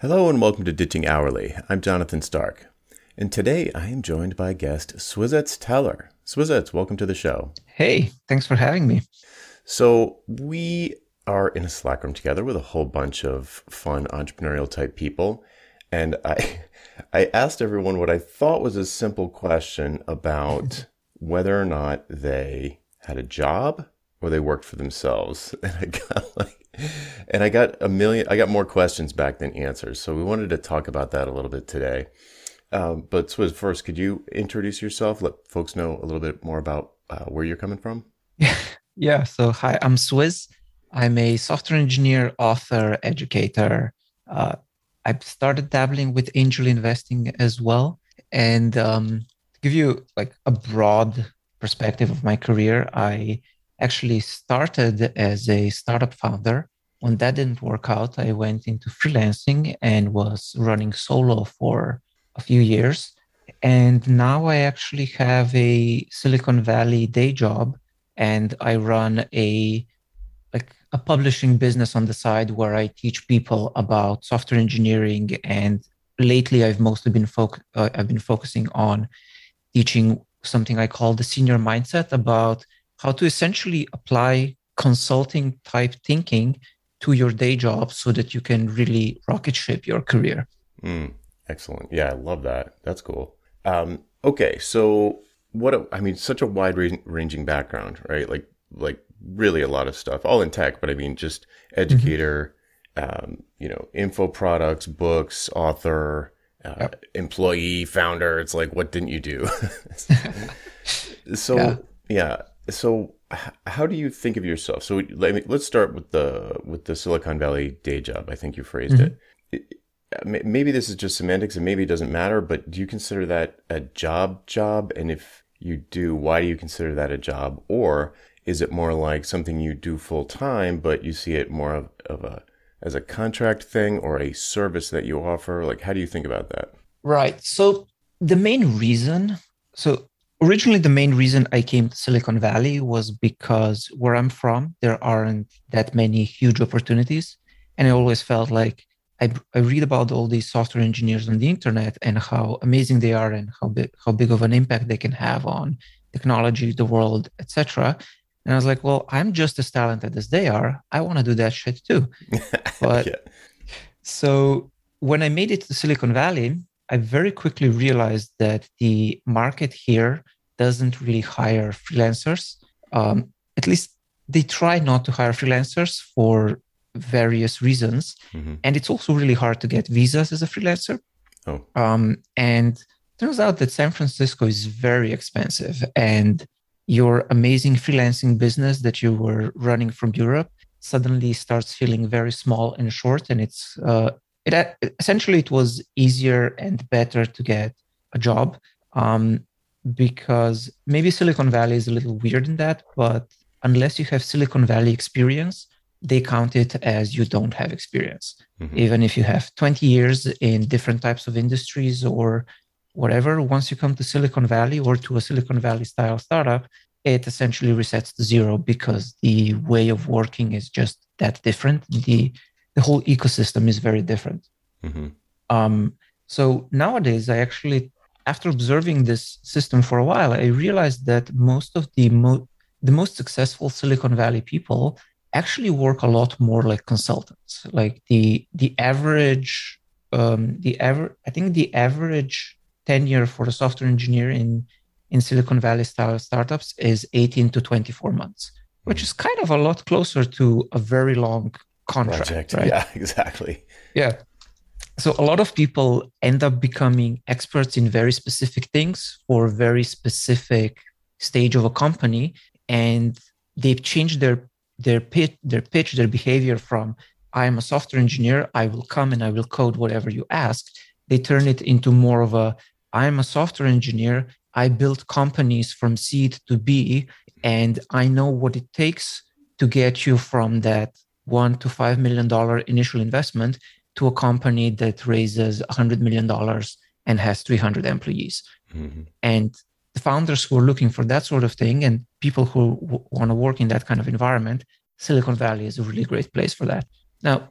Hello and welcome to Ditching Hourly. I'm Jonathan Stark. And today I am joined by guest Swizzetts Teller. Swizzetts, welcome to the show. Hey, thanks for having me. So we are in a Slack room together with a whole bunch of fun entrepreneurial type people. And I asked everyone what I thought was a simple question about whether or not they had a job or they worked for themselves. I got more questions back than answers. So we wanted to talk about that a little bit today. But Swizz, first, could you introduce yourself? Let folks know a little bit more about where you're coming from. Yeah, so hi, I'm Swizz. I'm a software engineer, author, educator. Uh, I've started dabbling with angel investing as well. And to give you like a broad perspective of my career, I actually started as a startup founder. When that didn't work out, I went into freelancing and was running solo for a few years. And now I actually have a Silicon Valley day job and I run a publishing business on the side where I teach people about software engineering. And lately, I've been focusing on teaching something I call the senior mindset about how to essentially apply consulting type thinking to your day job so that you can really rocket ship your career. Mm, excellent. Yeah, I love that. That's cool. Okay, so such a wide ranging background, right? Like really a lot of stuff, all in tech, but I mean, just Mhm. educator, info products, books, author, Yep. employee, founder. It's like, what didn't you do? Yeah. So yeah. So how do you think of yourself? So let's start with the Silicon Valley day job. I think you phrased Mhm. it. Maybe this is just semantics and maybe it doesn't matter, but do you consider that a job? And if you do, why do you consider that a job? Or is it more like something you do full time, but you see it more of a as a contract thing or a service that you offer? Like, how do you think about that? Right. The main reason, so originally the main reason I came to Silicon Valley was because where I'm from, there aren't that many huge opportunities. And I always felt like I read about all these software engineers on the internet and how amazing they are and how big of an impact they can have on technology, the world, etc. And I was like, well, I'm just as talented as they are. I want to do that shit too. But Yeah. so when I made it to Silicon Valley, I very quickly realized that the market here doesn't really hire freelancers. At least they try not to hire freelancers for various reasons. Hmm. And it's also really hard to get visas as a freelancer. Oh, And turns out that San Francisco is very expensive, and your amazing freelancing business that you were running from Europe suddenly starts feeling very small and short. And essentially it was easier and better to get a job, um, because maybe Silicon Valley is a little weird in that, but unless you have Silicon Valley experience, they count it as you don't have experience hmm. even if you have 20 years in different types of industries or whatever. Once you come to Silicon Valley or to a Silicon Valley style startup, it essentially resets to zero because the way of working is just that different. The whole ecosystem is very different. Hmm. Um, so nowadays, after observing this system for a while, I realized that most of the most successful Silicon Valley people actually work a lot more like consultants. Like I think the average tenure for a software engineer in Silicon Valley style startups is 18 to 24 months, which Hmm. is kind of a lot closer to a very long contract, Project. right? Yeah, exactly. Yeah. So a lot of people end up becoming experts in very specific things for a very specific stage of a company, and they've changed their behavior from I'm a software engineer, I will come and I will code whatever you ask. They turn it into more of a I'm a software engineer, I build companies from seed to B, and I know what it takes to get you from that $1 to $5 million initial investment to a company that raises $100 million and has 300 employees. Hmm. And the founders who are looking for that sort of thing and people who want to work in that kind of environment, Silicon Valley is a really great place for that. Now,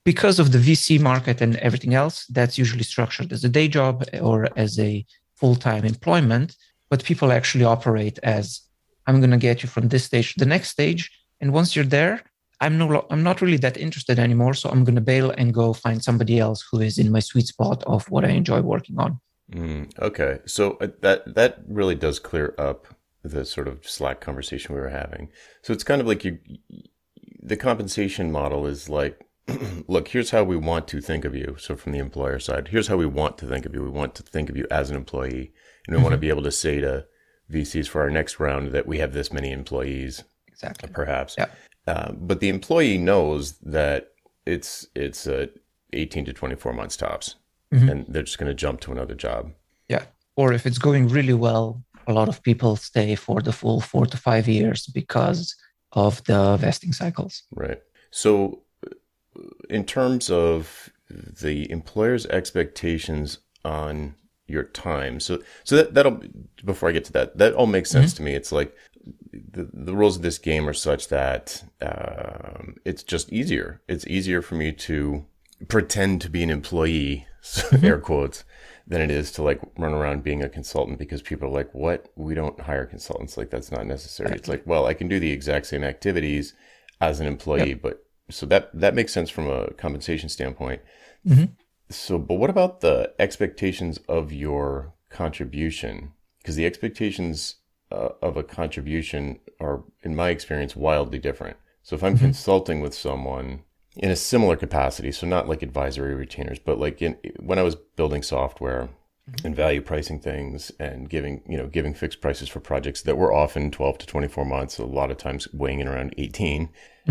because of the VC market and everything else, that's usually structured as a day job or as a full-time employment. But people actually operate as, I'm going to get you from this stage to the next stage. And once you're there, I'm not really that interested anymore. So I'm going to bail and go find somebody else who is in my sweet spot of what I enjoy working on. Okay, so that really does clear up the sort of Slack conversation we were having. So it's kind of like the compensation model is like, look, here's how we want to think of you. So from the employer side, here's how we want to think of you. We want to think of you as an employee, and we want to be able to say to VCs for our next round that we have this many employees, Exactly. perhaps. Yeah. But the employee knows that it's 18 to 24 months tops, and they're just going to jump to another job. Yeah. Or if it's going really well, a lot of people stay for the full 4 to 5 years because of the vesting cycles. Right. So in terms of the employer's expectations on your time, so that'll, before I get to that all makes sense to me. It's like the rules of this game are such that it's just easier. It's easier for me to pretend to be an employee, air quotes, than it is to like run around being a consultant, because people are like, what? We don't hire consultants. Like, that's not necessary. It's like, well, I can do the exact same activities as an employee, but so that makes sense from a compensation standpoint. So, but what about the expectations of your contribution? Because the expectations of a contribution are, in my experience, wildly different. So if I'm consulting with someone in a similar capacity, so not like advisory retainers, but like when I was building software and value pricing things and giving fixed prices for projects that were often 12 to 24 months, a lot of times weighing in around 18,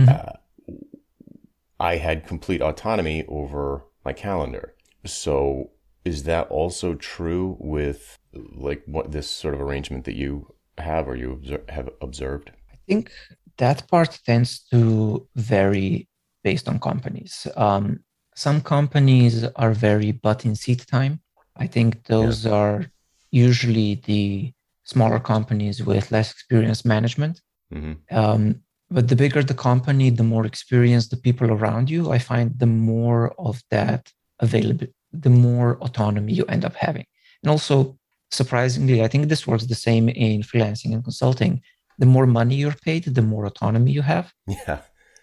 I had complete autonomy over my calendar. So is that also true with like what this sort of arrangement that you have or you have observed? I think that part tends to vary based on companies. Some companies are very butt in seat time. I think those are usually the smaller companies with less experienced management. But the bigger the company, the more experienced the people around you, I find the more of that available, the more autonomy you end up having. And also, surprisingly, I think this works the same in freelancing and consulting. The more money you're paid, the more autonomy you have. Yeah.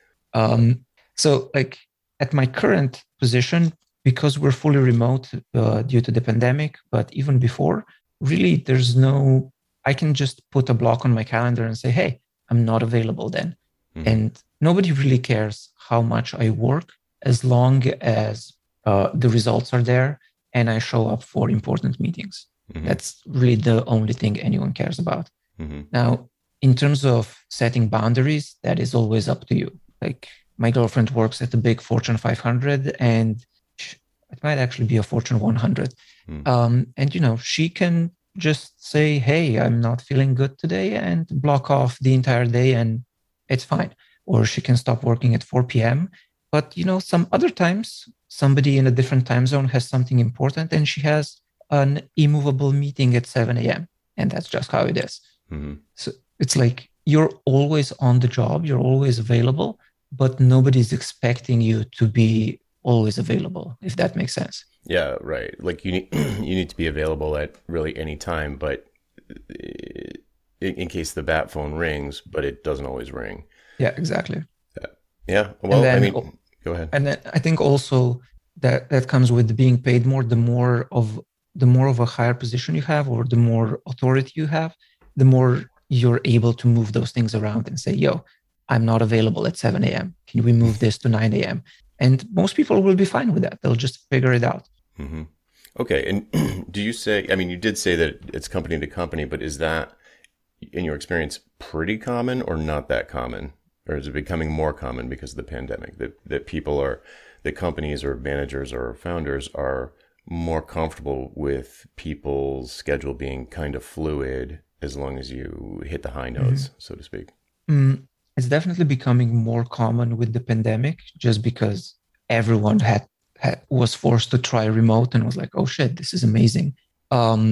So like at my current position, because we're fully remote due to the pandemic, but even before, really I can just put a block on my calendar and say, hey, I'm not available then. And nobody really cares how much I work as long as the results are there and I show up for important meetings. That's really the only thing anyone cares about. Now, in terms of setting boundaries, that is always up to you. Like my girlfriend works at the big Fortune 500 and it might actually be a Fortune 100. And, she can just say, hey, I'm not feeling good today and block off the entire day and it's fine. Or she can stop working at 4 p.m. But, some other times somebody in a different time zone has something important and she has an immovable meeting at 7 a.m. And that's just how it is. So it's like you're always on the job, you're always available, but nobody's expecting you to be always available, if that makes sense. Yeah, right. Like you need to be available at really any time, but in case the bat phone rings, but it doesn't always ring. Yeah, exactly. Yeah. Well, then, go ahead. And then I think also that comes with being paid more. The more of a higher position you have, or the more authority you have, the more you're able to move those things around and say, yo, I'm not available at 7 a.m. Can we move this to 9 a.m.? And most people will be fine with that. They'll just figure it out. Okay. And do you say, you did say that it's company to company, but is that, in your experience, pretty common or not that common? Or is it becoming more common because of the pandemic that companies or managers or founders are more comfortable with people's schedule being kind of fluid as long as you hit the high notes, so to speak? It's definitely becoming more common with the pandemic, just because everyone was forced to try remote and was like, oh shit, this is amazing.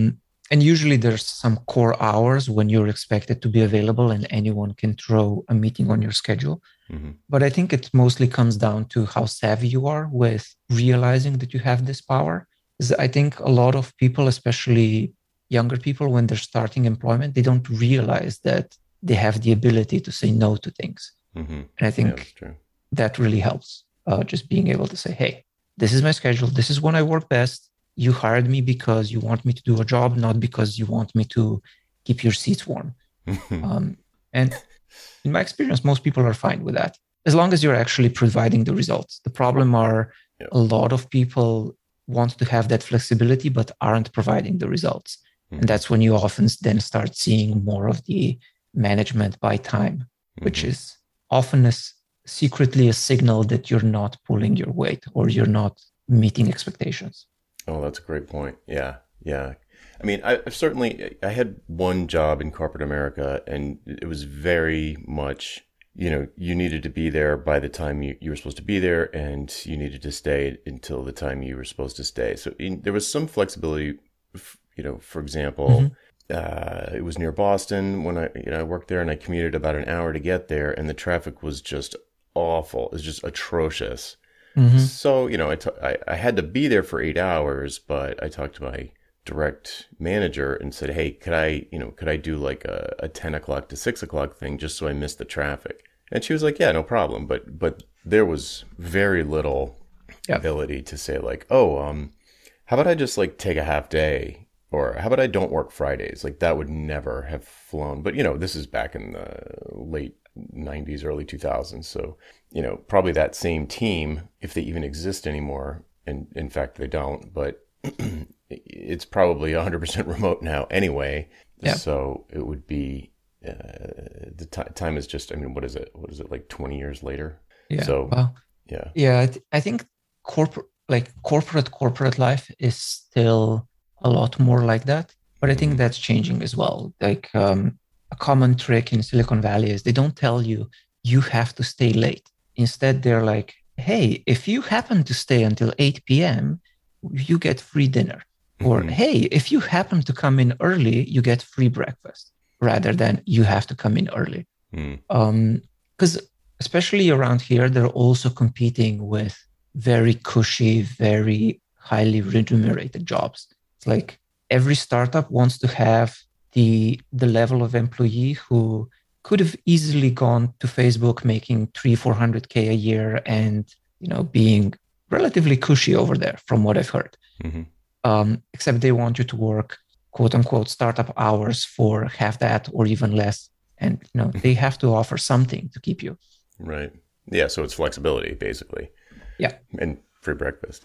And usually there's some core hours when you're expected to be available and anyone can throw a meeting on your schedule. Hmm. But I think it mostly comes down to how savvy you are with realizing that you have this power. 'Cause I think a lot of people, especially younger people, when they're starting employment, they don't realize that they have the ability to say no to things. Hmm. And I Yeah, that's think true. that really helps. Just being able to say, hey, this is my schedule. This is when I work best. You hired me because you want me to do a job, not because you want me to keep your seats warm. Um, and in my experience, most people are fine with that as long as you're actually providing the results. The problem are Yeah. a lot of people want to have that flexibility, but aren't providing the results. And Hmm. that's when you often then start seeing more of the management by time, which Hmm. is often secretly a signal that you're not pulling your weight or you're not meeting expectations. Oh, that's a great point. Yeah, yeah. I mean, I've certainly I had one job in corporate America, and it was very much, you needed to be there by the time you were supposed to be there, and you needed to stay until the time you were supposed to stay. So there was some flexibility. For example, Mm-hmm. it was near Boston when I worked there, and I commuted about an hour to get there, and the traffic was just awful. It was just atrocious. Mm-hmm. So, I had to be there for 8 hours, but I talked to my direct manager and said, hey, could I do like a 10 o'clock to 6 o'clock thing just so I missed the traffic? And she was like, yeah, no problem. But there was very little Yeah. ability to say like, oh, how about I just like take a half day, or how about I don't work Fridays? Like that would never have flown. But this is back in the late 90s, early 2000s. So, probably that same team, if they even exist anymore, and in fact they don't, but it's probably 100% remote now anyway. Yeah. So it would be time is just, I mean, what is it? What is it, like 20 years later? Yeah. So, Well, yeah. yeah, I think corporate life is still a lot more like that, but I think Hmm. that's changing as well. A common trick in Silicon Valley is they don't tell you you have to stay late. Instead, they're like, "Hey, if you happen to stay until 8 p.m., you get free dinner." Or, Hmm. "Hey, if you happen to come in early, you get free breakfast," rather than you have to come in early. Hmm. Because especially around here, they're also competing with very cushy, very highly remunerated jobs. It's like every startup wants to have the level of employee who could have easily gone to Facebook making 300-400K a year and being relatively cushy over there, from what I've heard. Hmm. Except they want you to work quote unquote startup hours for half that or even less. And they have to offer something to keep you. Right. Yeah. So it's flexibility basically, Yeah. and free breakfast.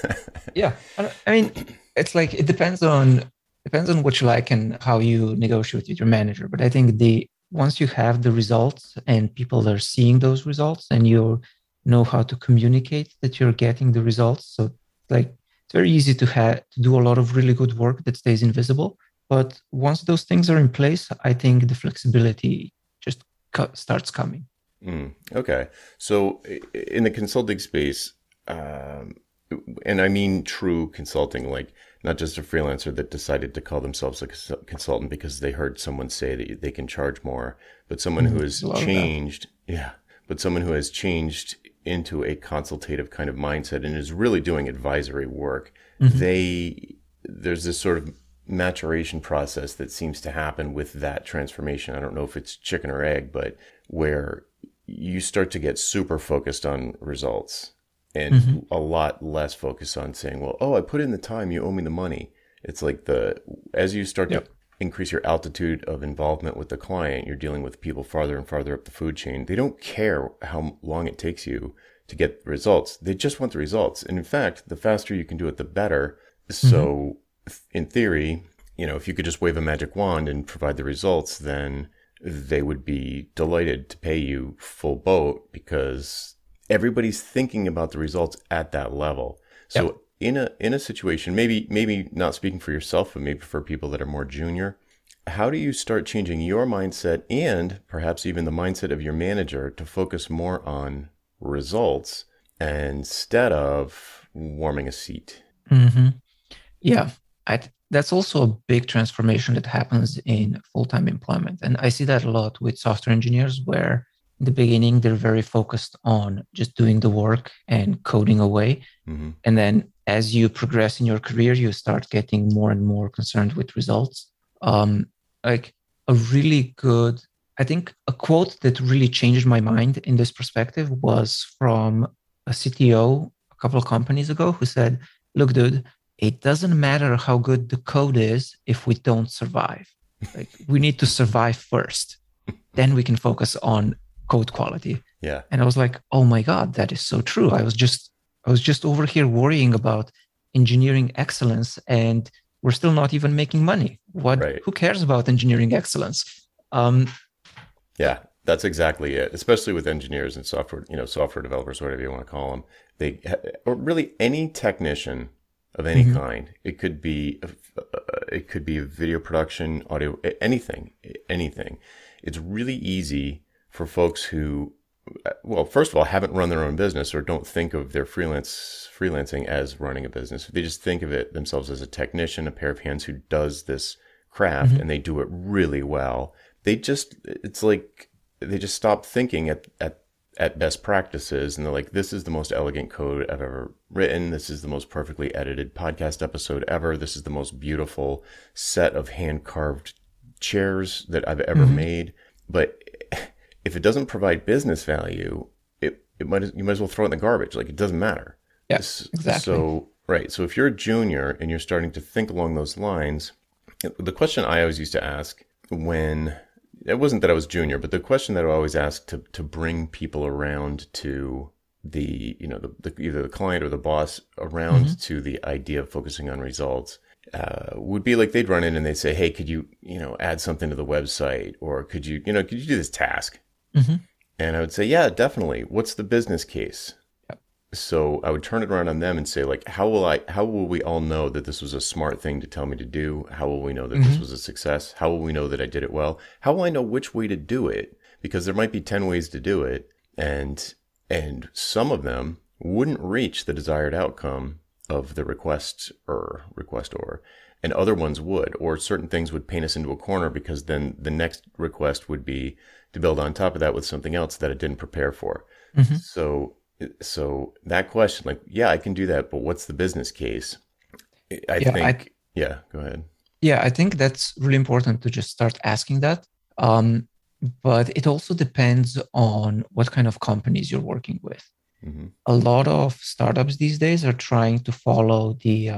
Yeah. I mean, it's like it depends on what you like and how you negotiate with your manager. But I think the once you have the results and people are seeing those results and you know how to communicate that you're getting the results. So like it's very easy to do a lot of really good work that stays invisible. But once those things are in place, I think the flexibility just starts coming. Okay. So in the consulting space, um, and I mean true consulting, like not just a freelancer that decided to call themselves a consultant because they heard someone say that they can charge more, but someone who There's has a lot of that. changed, yeah, but someone who has changed into a consultative kind of mindset and is really doing advisory work. Mhm. There's this sort of maturation process that seems to happen with that transformation. I don't know if it's chicken or egg, but where you start to get super focused on results Mhm. and a lot less focused on saying, well, oh, I put in the time, you owe me the money. It's like as you start to Yep. increase your altitude of involvement with the client, you're dealing with people farther and farther up the food chain. They don't care how long it takes you to get the results. They just want the results. And in fact, the faster you can do it, the better. Mhm. So in theory, if you could just wave a magic wand and provide the results, then they would be delighted to pay you full boat because everybody's thinking about the results at that level. Yep. So in a situation, maybe not speaking for yourself, but maybe for people that are more junior, how do you start changing your mindset and perhaps even the mindset of your manager to focus more on results instead of warming a seat? Hmm. Yeah. that's also a big transformation that happens in full-time employment. And I see that a lot with software engineers where in the beginning they're very focused on just doing the work and coding away. Hmm. And then as you progress in your career, you start getting more and more concerned with results. Um, like a really good, I think a quote that really changed my mind in this perspective was from a CTO a couple of companies ago who said, look, dude, it doesn't matter how good the code is if we don't survive. Like we need to survive first. Then we can focus on code quality. Yeah. And I was like, oh my God, that is so true. I was just over here worrying about engineering excellence and we're still not even making money. Right. Who cares about engineering excellence? Um, Yeah, that's exactly it. Especially with engineers and software, software developers, whatever you want to call them. Or really any technician of any mhm, kind. It could be a video production, audio, anything, anything. It's really easy for folks who, well, first of all, haven't run their own business or don't think of their freelancing as running a business. They just think of it themselves as a technician, a pair of hands who does this craft, mhm, and they do it really well. It's like they just stop thinking at best practices, and they're like, this is the most elegant code I've ever written. This is the most perfectly edited podcast episode ever. This is the most beautiful set of hand carved chairs that I've ever mhm. made. But if it doesn't provide business value, you might as well throw it in the garbage. Like it doesn't matter. Yeah, exactly. So right. So if you're a junior and you're starting to think along those lines, the question I always used to ask when it wasn't that I was junior, but the question that I always asked to bring people around to either the client or the boss Mhm, around to the idea of focusing on results would be like they'd run in and they'd say, "Hey, could you add something to the website, or could you do this task?" mhm. And I would say, "Yeah, definitely. What's the business case?" Yep. So I would turn it around on them and say, like, how will we all know that this was a smart thing to tell me to do? How will we know that this Mhm, was a success? How will we know that I did it well? How will I know which way to do it? Because there might be 10 ways to do it, and some of them wouldn't reach the desired outcome of the requestor, and other ones would, or certain things would paint us into a corner because then the next request would be to build on top of that with something else that it didn't prepare for. mhm. So that question, like, yeah, I can do that, but what's the business case? I Yeah, think, yeah, go ahead. I think that's really important to just start asking that. Um, but it also depends on what kind of companies you're working with. Hmm. A lot of startups these days are trying to follow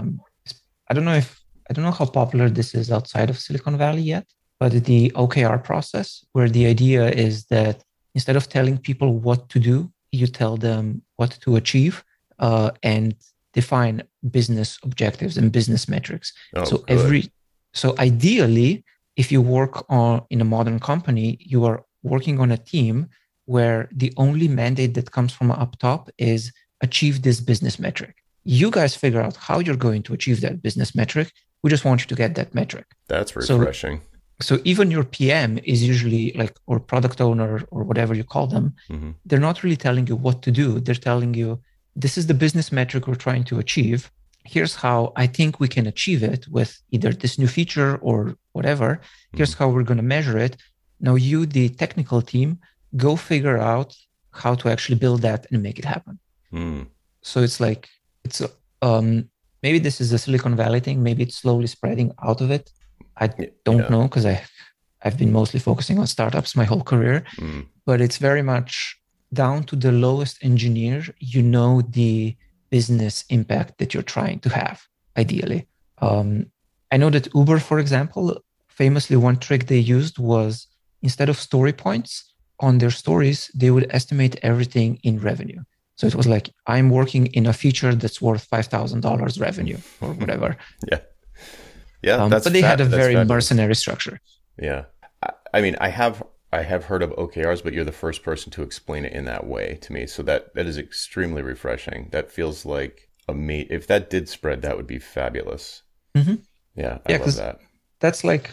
I don't know if I don't know how popular this is outside of Silicon Valley yet, but the OKR process, where the idea is that instead of telling people what to do, you tell them what to achieve, and define business objectives and business metrics. Oh, So good. ideally, if you work on in a modern company, you are working on a team where the only mandate that comes from up top is achieve this business metric. You guys figure out how you're going to achieve that business metric. We just want you to get that metric. That's So, refreshing. so even your PM is usually like, or product owner or whatever you call them, Hmm. they're not really telling you what to do. They're telling you, this is the business metric we're trying to achieve. Here's how I think we can achieve it with either this new feature or whatever. Hmm. Here's how we're going to measure it. Now, you, the technical team, go figure out how to actually build that and make it happen. Hmm. So it's like, it's um, maybe this is a Silicon Valley thing. Maybe it's slowly spreading out of it. I don't Yeah. know because I've been mostly focusing on startups my whole career, Hmm. but it's very much down to the lowest engineer. You know the business impact that you're trying to have, ideally. I know that Uber, for example, famously one trick they used was instead of story points on their stories, they would estimate everything in revenue. So it was like, I'm working in a feature that's worth $5,000 revenue or whatever. Yeah. Yeah. But they had a That's very fabulous. mercenary structure. Yeah. I mean, I have heard of OKRs, but you're the first person to explain it in that way to me. So that is extremely refreshing. That feels like if that did spread, that would be fabulous. Mhm. Yeah, I Yeah, love because that. that's like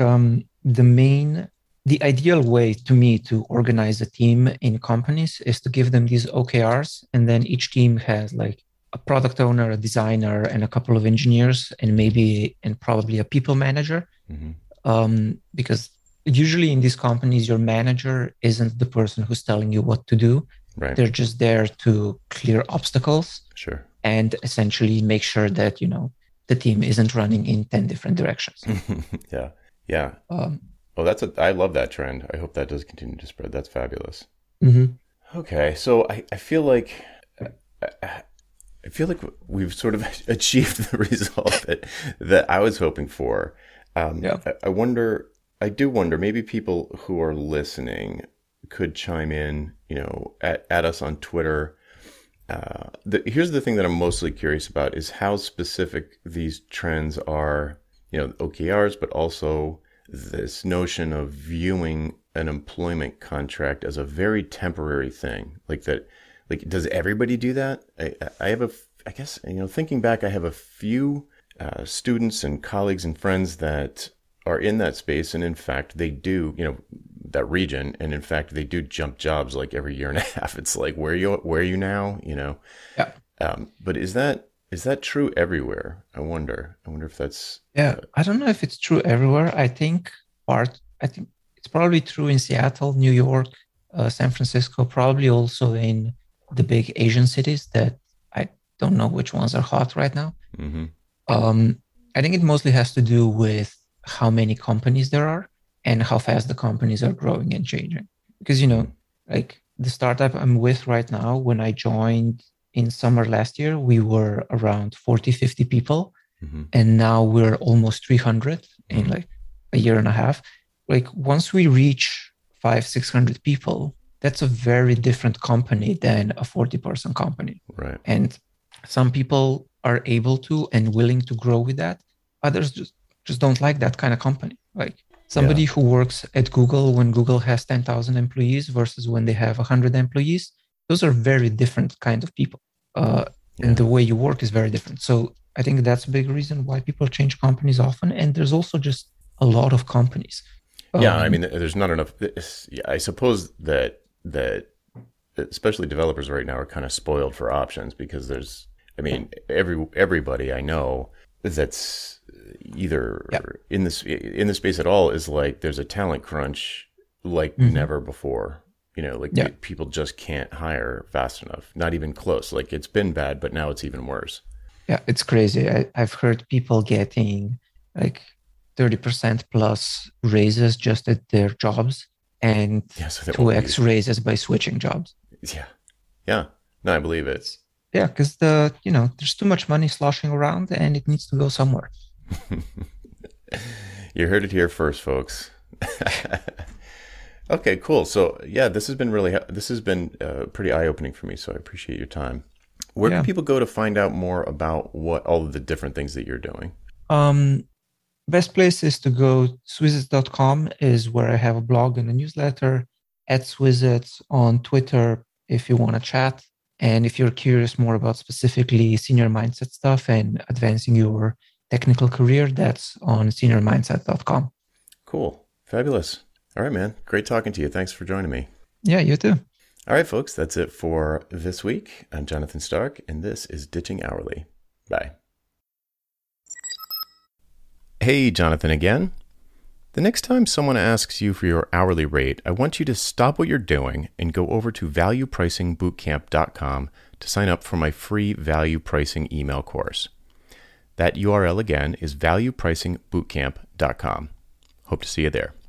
the ideal way to me to organize a team in companies is to give them these OKRs, and then each team has like a product owner, a designer, and a couple of engineers, and probably a people manager. Hmm. Because usually in these companies, your manager isn't the person who's telling you what to do. Right. They're just there to clear obstacles Sure. and essentially make sure that, the team isn't running in 10 different directions. Yeah. Yeah. Um, Oh, I love that trend. I hope that does continue to spread. That's fabulous. mhm. Okay. So I feel like, I feel like we've sort of achieved the result that I was hoping for. Yeah. I do wonder, maybe people who are listening could chime in, at us on Twitter. Here's the thing that I'm mostly curious about is how specific these trends are, OKRs, but also this notion of viewing an employment contract as a very temporary thing, like that. Like, does everybody do that? I guess, thinking back, I have a few students and colleagues and friends that are in that space. And in fact, they do, that region. And in fact, they do jump jobs like every year and a half. It's like, where are you now? Yeah. But is that true everywhere? I wonder if that's, Yeah. I don't know if it's true everywhere. I think it's probably true in Seattle, New York, San Francisco, probably also in the big Asian cities that I don't know which ones are hot right now. mm-hmm. I think it mostly has to do with how many companies there are and how fast the companies are growing and changing. Because, like the startup I'm with right now, when I joined in summer last year, we were around 40, 50 people. Mm-hmm. And now we're almost 300 in like a year and a half. Like once we reach 600 people, that's a very different company than a 40-person company. Right. And some people are able to and willing to grow with that. Others just don't like that kind of company. Like somebody who works at Google when Google has 10,000 employees versus when they have 100 employees, those are very different kind of people. And the way you work is very different. So I think that's a big reason why people change companies often. And there's also just a lot of companies. Yeah, I mean, there's not enough. I suppose that especially developers right now are kind of spoiled for options because everybody I know that's either in the space at all is like there's a talent crunch like never before. People just can't hire fast enough, not even close. Like it's been bad, but now it's even worse. Yeah, it's crazy. I've heard people getting like 30% plus raises just at their jobs and so 2x raises by switching jobs. Yeah. Yeah. No, I believe it. Yeah, because there's too much money sloshing around and it needs to go somewhere. You heard it here first, folks. Okay, cool. So yeah, this has been pretty eye-opening for me. So I appreciate your time. Where can people go to find out more about what all of the different things that you're doing? Best place is to go Swizzits.com is where I have a blog and a newsletter, at Swizzits on Twitter if you want to chat. And if you're curious more about specifically senior mindset stuff and advancing your technical career, that's on seniormindset.com. Cool. Fabulous. All right, man. Great talking to you. Thanks for joining me. Yeah, you too. All right, folks. That's it for this week. I'm Jonathan Stark, and this is Ditching Hourly. Bye. Hey, Jonathan again. The next time someone asks you for your hourly rate, I want you to stop what you're doing and go over to valuepricingbootcamp.com to sign up for my free value pricing email course. That URL again is valuepricingbootcamp.com. Hope to see you there.